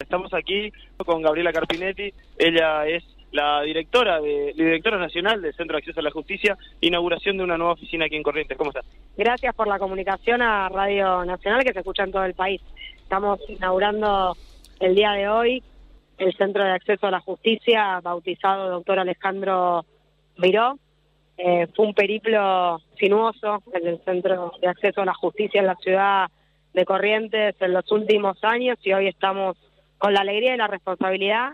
Estamos aquí con Gabriela Carpinetti. Ella es la directora nacional del Centro de Acceso a la Justicia, inauguración de una nueva oficina aquí en Corrientes. ¿Cómo estás? Gracias por la comunicación a Radio Nacional, que se escucha en todo el país. Estamos inaugurando el día de hoy el Centro de Acceso a la Justicia, bautizado Dr. Alejandro Miró. Fue un periplo sinuoso en el Centro de Acceso a la Justicia en la ciudad de Corrientes en los últimos años, y hoy estamos con la alegría y la responsabilidad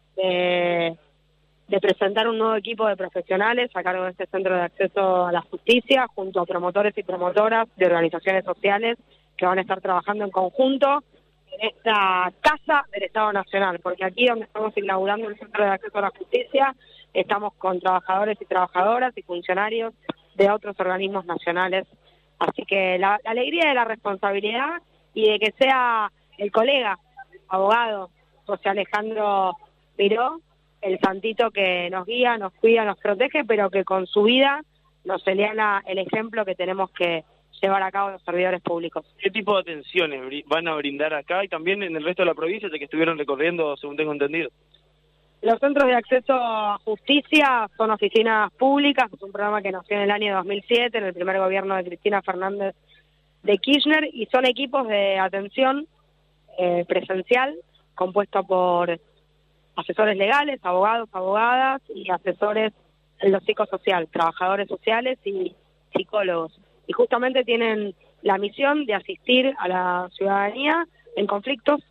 de presentar un nuevo equipo de profesionales a cargo de este Centro de Acceso a la Justicia, junto a promotores y promotoras de organizaciones sociales que van a estar trabajando en conjunto en esta casa del Estado Nacional, porque aquí donde estamos inaugurando el Centro de Acceso a la Justicia, estamos con trabajadores y trabajadoras y funcionarios de otros organismos nacionales. Así que la alegría de la responsabilidad y de que sea el colega, abogado, José Alejandro Miró, el santito que nos guía, nos cuida, nos protege, pero que con su vida nos señala el ejemplo que tenemos que llevar a cabo los servidores públicos. ¿Qué tipo de atenciones van a brindar acá y también en el resto de la provincia, de que estuvieron recorriendo, según tengo entendido? Los centros de acceso a justicia son oficinas públicas, es un programa que nació en el año 2007, en el primer gobierno de Cristina Fernández de Kirchner, y son equipos de atención presencial, compuestos por asesores legales, abogados, abogadas y asesores en lo psicosocial, trabajadores sociales y psicólogos. Y justamente tienen la misión de asistir a la ciudadanía en conflictos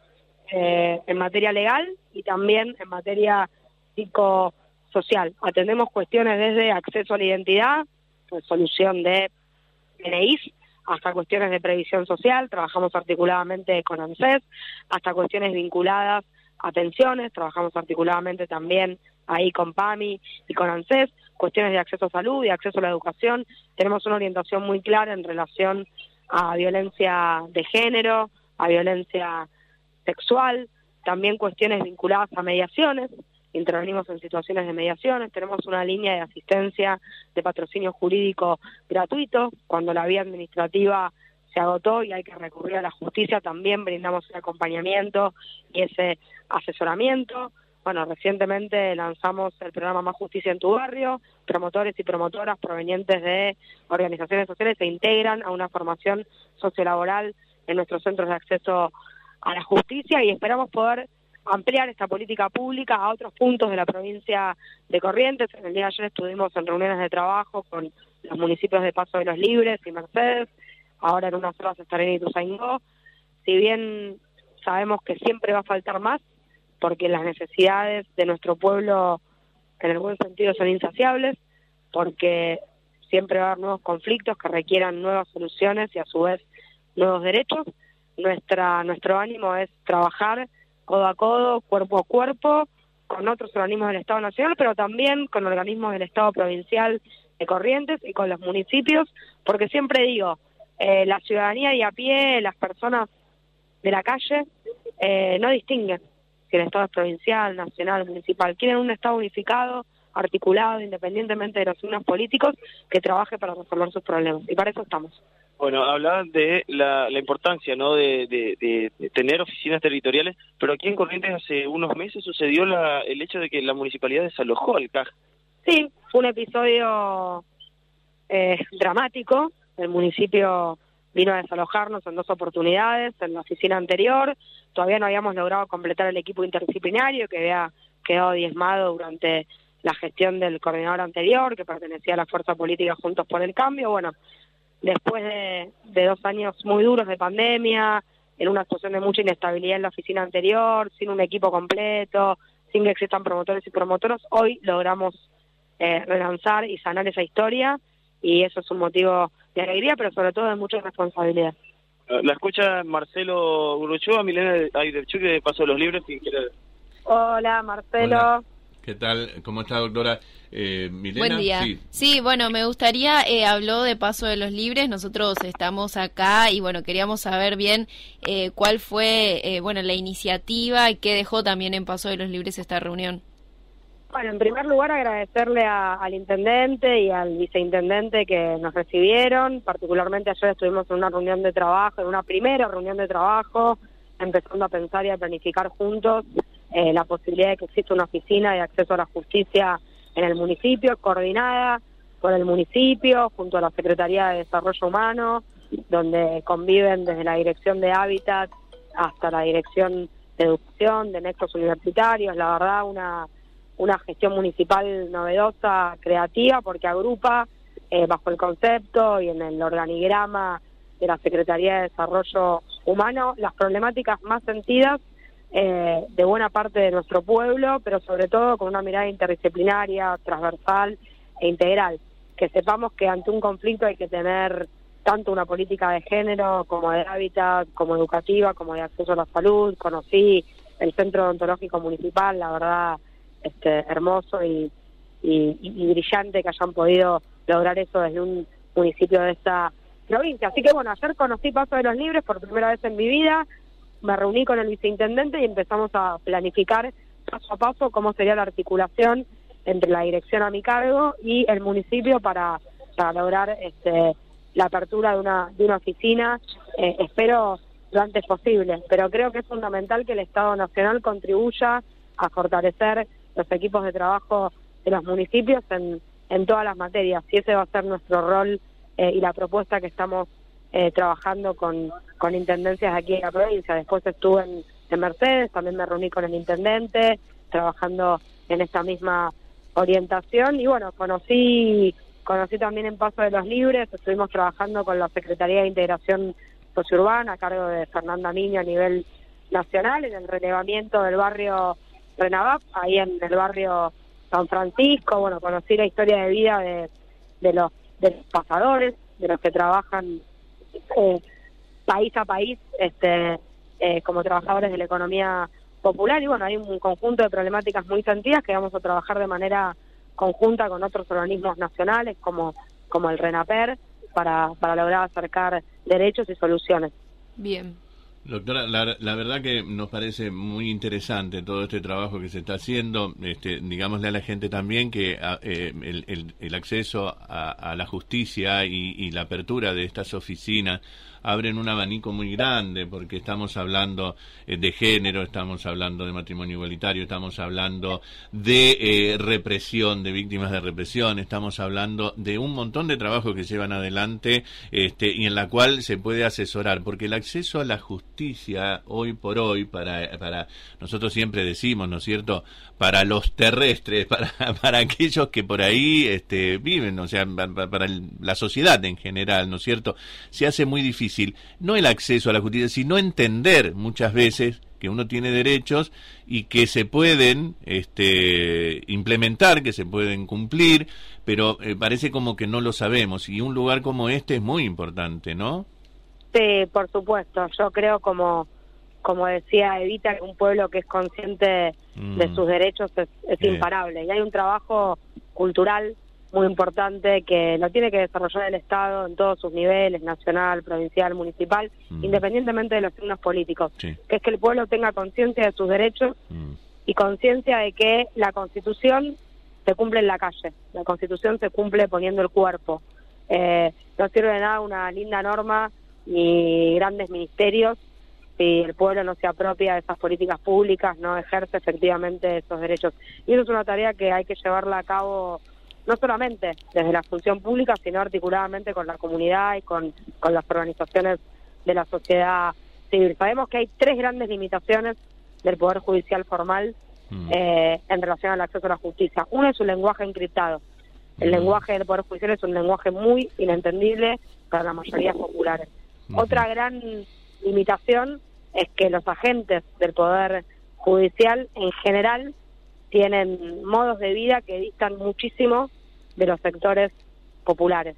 en materia legal y también en materia psicosocial. Atendemos cuestiones desde acceso a la identidad, resolución de DNIs, hasta cuestiones de previsión social, trabajamos articuladamente con ANSES, hasta cuestiones vinculadas a pensiones, trabajamos articuladamente también ahí con PAMI y con ANSES, cuestiones de acceso a salud y acceso a la educación. Tenemos una orientación muy clara en relación a violencia de género, a violencia sexual, también cuestiones vinculadas a mediaciones, intervenimos en situaciones de mediaciones, tenemos una línea de asistencia de patrocinio jurídico gratuito, cuando la vía administrativa se agotó y hay que recurrir a la justicia, también brindamos el acompañamiento y ese asesoramiento. Bueno, recientemente lanzamos el programa Más Justicia en tu Barrio, promotores y promotoras provenientes de organizaciones sociales se integran a una formación sociolaboral en nuestros centros de acceso a la justicia, y esperamos poder ampliar esta política pública a otros puntos de la provincia de Corrientes. En el día de ayer estuvimos en reuniones de trabajo con los municipios de Paso de los Libres y Mercedes, ahora en unas horas estaré en Ituzaingó. Si bien sabemos que siempre va a faltar más, porque las necesidades de nuestro pueblo en el buen sentido son insaciables, porque siempre va a haber nuevos conflictos que requieran nuevas soluciones y a su vez nuevos derechos. Nuestro ánimo es trabajar codo a codo, cuerpo a cuerpo, con otros organismos del Estado Nacional, pero también con organismos del Estado Provincial de Corrientes y con los municipios, porque siempre digo, la ciudadanía y a pie, las personas de la calle, no distinguen si el Estado es provincial, nacional, municipal. Quieren un Estado unificado, articulado, independientemente de los signos políticos, que trabaje para resolver sus problemas. Y para eso estamos. Bueno, hablaban de la importancia, ¿no?, de tener oficinas territoriales, pero aquí en Corrientes hace unos meses sucedió el hecho de que la municipalidad desalojó al CAJ. Sí, fue un episodio dramático. El municipio vino a desalojarnos en 2 oportunidades, en la oficina anterior. Todavía no habíamos logrado completar el equipo interdisciplinario que había quedado diezmado durante la gestión del coordinador anterior, que pertenecía a la fuerza política Juntos por el Cambio. Bueno, después de 2 años muy duros de pandemia, en una situación de mucha inestabilidad en la oficina anterior, sin un equipo completo, sin que existan promotores y promotoras, hoy logramos relanzar y sanar esa historia, y eso es un motivo de alegría, pero sobre todo de mucha responsabilidad. La escucha Marcelo Uruchúa, Milena Ayderchuk de Paso de los Libres. Si quiere... Hola, Marcelo. Hola. ¿Qué tal? ¿Cómo está, doctora? Milena. Buen día. Sí, bueno, me gustaría, habló de Paso de los Libres, nosotros estamos acá y bueno, queríamos saber bien cuál fue la iniciativa y qué dejó también en Paso de los Libres esta reunión. Bueno, en primer lugar agradecerle al intendente y al viceintendente que nos recibieron. Particularmente ayer estuvimos en una reunión de trabajo, en una primera reunión de trabajo empezando a pensar y a planificar juntos la posibilidad de que exista una oficina de acceso a la justicia en el municipio, coordinada por el municipio, junto a la Secretaría de Desarrollo Humano, donde conviven desde la Dirección de Hábitat hasta la Dirección de Educación, de Nexos Universitarios. La verdad, una gestión municipal novedosa, creativa, porque agrupa bajo el concepto y en el organigrama de la Secretaría de Desarrollo Humano las problemáticas más sentidas de buena parte de nuestro pueblo, pero sobre todo con una mirada interdisciplinaria, transversal e integral. Que sepamos que ante un conflicto hay que tener tanto una política de género como de hábitat, como educativa, como de acceso a la salud. Conocí el Centro Odontológico Municipal, la verdad, hermoso y brillante que hayan podido lograr eso desde un municipio de esta provincia. Así que bueno, ayer conocí Paso de los Libres por primera vez en mi vida, me reuní con el viceintendente y empezamos a planificar paso a paso cómo sería la articulación entre la dirección a mi cargo y el municipio para lograr la apertura de una oficina, espero lo antes posible, pero creo que es fundamental que el Estado Nacional contribuya a fortalecer los equipos de trabajo de los municipios en todas las materias, y ese va a ser nuestro rol y la propuesta que estamos trabajando con intendencias aquí en la provincia. Después estuve en Mercedes, también me reuní con el intendente, trabajando en esta misma orientación, y bueno, conocí también en Paso de los Libres, estuvimos trabajando con la Secretaría de Integración Sociurbana a cargo de Fernanda Miño a nivel nacional, en el relevamiento del barrio Renavap, ahí en el barrio San Francisco. Bueno, conocí la historia de vida de los pasadores, de los que trabajan país a país como trabajadores de la economía popular, y bueno, hay un conjunto de problemáticas muy sentidas que vamos a trabajar de manera conjunta con otros organismos nacionales como el RENAPER para lograr acercar derechos y soluciones. Bien. Doctora, la verdad que nos parece muy interesante todo este trabajo que se está haciendo. Digámosle a la gente también que el acceso a la justicia y la apertura de estas oficinas abren un abanico muy grande, porque estamos hablando de género, estamos hablando de matrimonio igualitario, estamos hablando de represión, de víctimas de represión, estamos hablando de un montón de trabajo que llevan adelante y en la cual se puede asesorar, porque el acceso a la justicia hoy por hoy, para nosotros siempre decimos, ¿no es cierto?, para los terrestres, para aquellos que por ahí viven, o sea, para la sociedad en general, ¿no es cierto?, se hace muy difícil, no el acceso a la justicia, sino entender muchas veces que uno tiene derechos y que se pueden implementar, que se pueden cumplir, pero parece como que no lo sabemos, y un lugar como este es muy importante, ¿no? Sí, por supuesto. Yo creo, como decía Evita, que un pueblo que es consciente de sus derechos es imparable, y hay un trabajo cultural muy importante que lo tiene que desarrollar el Estado en todos sus niveles, nacional, provincial, municipal, independientemente de los signos políticos, que es que el pueblo tenga conciencia de sus derechos y conciencia de que la Constitución se cumple en la calle, la Constitución se cumple poniendo el cuerpo. No sirve de nada una linda norma ni grandes ministerios si el pueblo no se apropia de esas políticas públicas, no ejerce efectivamente esos derechos. Y eso es una tarea que hay que llevarla a cabo no solamente desde la función pública, sino articuladamente con la comunidad y con las organizaciones de la sociedad civil. Sabemos que hay 3 grandes limitaciones del Poder Judicial formal en relación al acceso a la justicia. Uno es su lenguaje encriptado. El lenguaje del Poder Judicial es un lenguaje muy inentendible para la mayoría populares. Otra gran limitación es que los agentes del Poder Judicial en general tienen modos de vida que distan muchísimo de los sectores populares.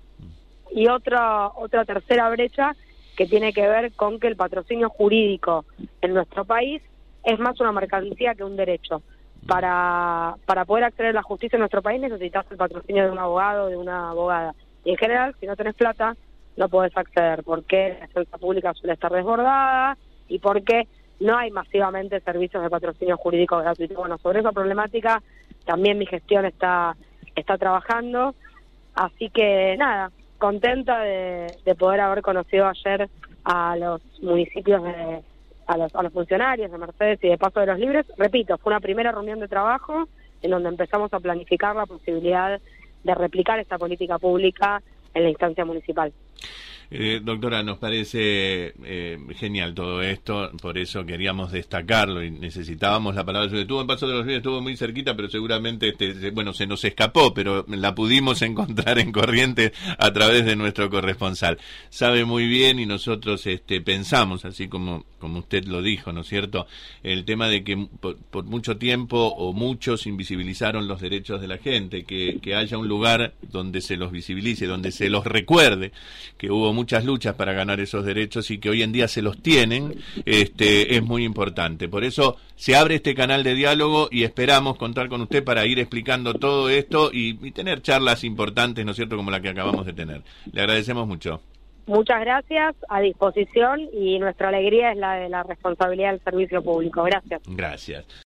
Y otra tercera brecha que tiene que ver con que el patrocinio jurídico en nuestro país es más una mercancía que un derecho. Para poder acceder a la justicia en nuestro país necesitas el patrocinio de un abogado o de una abogada. Y en general, si no tenés plata, no podés acceder, porque la defensa pública suele estar desbordada y porque no hay masivamente servicios de patrocinio jurídico gratuito. Bueno, sobre esa problemática también mi gestión está trabajando, así que nada, contenta de poder haber conocido ayer a los municipios a los funcionarios de Mercedes y de Paso de los Libres. Repito, fue una primera reunión de trabajo en donde empezamos a planificar la posibilidad de replicar esta política pública en la instancia municipal. Doctora, nos parece genial todo esto, por eso queríamos destacarlo y necesitábamos la palabra. Estuvo en Paso de los Libres, estuvo muy cerquita, pero seguramente se nos escapó, pero la pudimos encontrar en Corrientes a través de nuestro corresponsal. Sabe muy bien y nosotros pensamos, así como usted lo dijo, ¿no es cierto?, el tema de que por mucho tiempo o muchos invisibilizaron los derechos de la gente, que haya un lugar donde se los visibilice, donde se los recuerde, que hubo muchas luchas para ganar esos derechos y que hoy en día se los tienen, es muy importante. Por eso se abre este canal de diálogo y esperamos contar con usted para ir explicando todo esto y tener charlas importantes, ¿no es cierto?, como la que acabamos de tener. Le agradecemos mucho. Muchas gracias, a disposición, y nuestra alegría es la de la responsabilidad del servicio público. Gracias. Gracias.